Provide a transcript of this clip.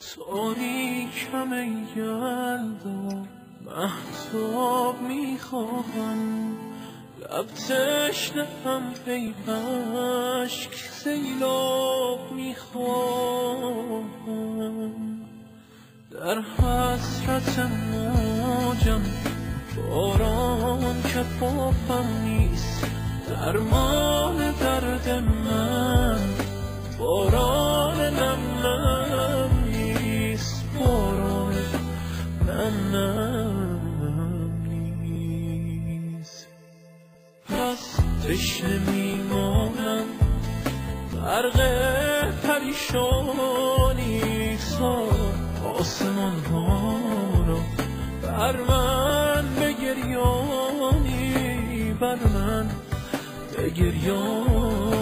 تاریکم ای یلدا مهتاب میخواهم، لب تشنه‌ام ای اشک سیلاب میخواهم. در حسرت موجم باران که پاپم نیست، درمان درد من باران نم نم نیست، باران نم نم نیست. پس تشنه میمانم غرق پریشانی، سار آسمان ها را بر من بگریانی، بر من بگریانی.